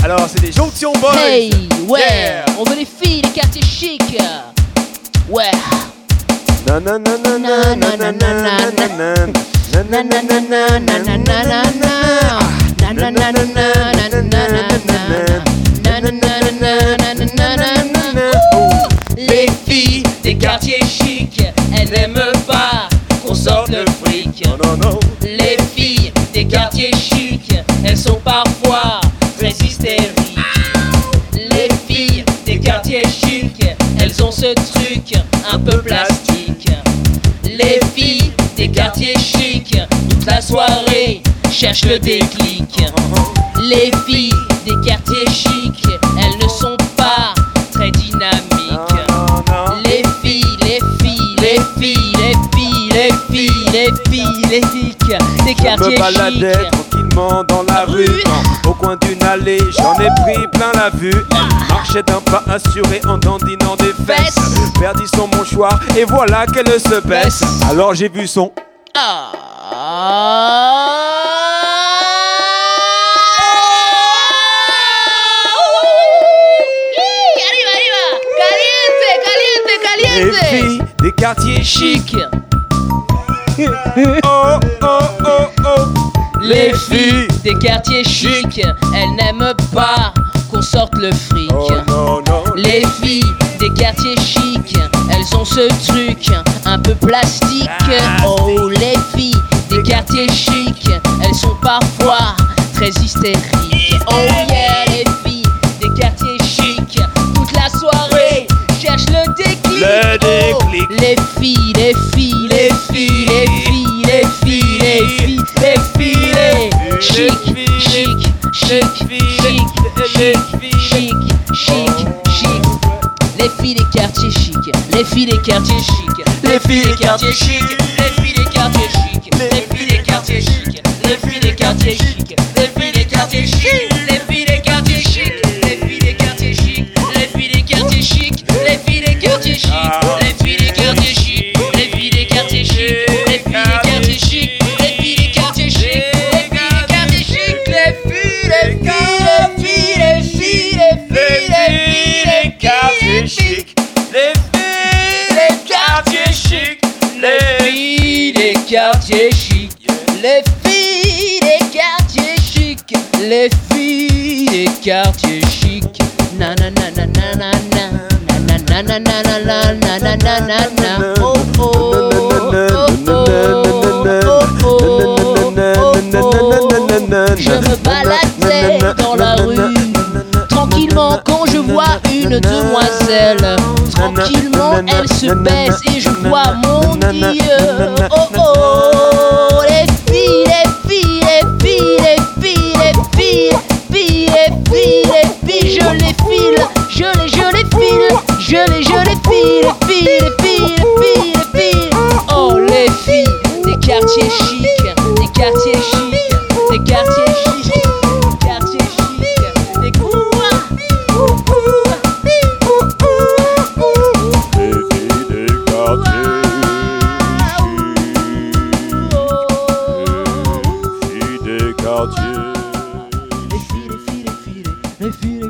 Alors c'est des Jonction Boys. Hey, ouais, Yeah. on veut les filles des quartiers chics. Ouais. Na na na na na na na na na na Les filles des quartiers chics, elles n'aiment pas qu'on sorte le fric. Non, non. Les filles des quartiers chics, elles sont parfois très hystériques. Les filles des quartiers chics, elles ont ce truc un peu plastique. Les filles des quartiers chics, toute la soirée, cherchent le déclic. Les filles des quartiers chics, elles ne sont pas très dynamiques. Les filles, les filles, les filles, les filles, les filles, les filles, les filles des Je quartiers me baladais chics. tranquillement dans la rue. Au coin d'une allée, j'en ai pris plein la vue. Elle marchait d'un pas assuré en dandinant des fesses. Perdit son mouchoir et voilà qu'elle se baisse. Alors j'ai vu son. Les filles des quartiers chics. Chic. Oh oh oh oh. Les filles des quartiers chics, elles n'aiment pas qu'on sorte le fric. Oh non non. Les filles des quartiers chics, elles ont ce truc un peu plastique. Oh, les filles des quartiers chics, elles sont parfois très hystériques. Oh yeah, les filles des quartiers chics, toute la soirée cherchent le déclic. Le déclic. Oh, les filles, les filles, les filles, les filles, les filles, les filles, les filles, les chic, chic, chic, chic, chic, chic, chic, chic. Les filles des quartiers chics, les filles des quartiers chics, les filles des quartiers chics, les filles des quartiers chics, les filles des quartiers chics, les filles des quartiers chics, les filles des quartiers chics, les filles des quartiers chics, les filles des quartiers chics, les filles des quartiers chics, les filles des quartiers chics, les filles des quartiers chics, les filles des quartiers chics, les filles des quartiers chics, les filles des quartiers chics, les filles des quartiers chics, les filles, les filles, les filles, les filles, les filles, les filles, les filles des quartiers chics. Les filles des quartiers chics. Les filles des quartiers chics. Na na na na na na na na na na na na na na na na na. Oh oh oh oh oh. Je me baladais dans la rue tranquillement quand je vois une demoiselle. Tranquillement elle se baisse et je vois mon Dieu. Oh oh, les filles, les filles, les filles, les filles, les filles, filles, les filles, les filles, je les file, je les file, je les file, les filles, les filles, les filles, les filles. Oh les filles des quartiers chics, des quartiers chics, des quartiers chics, des quartiers chics, des coups. Les filles,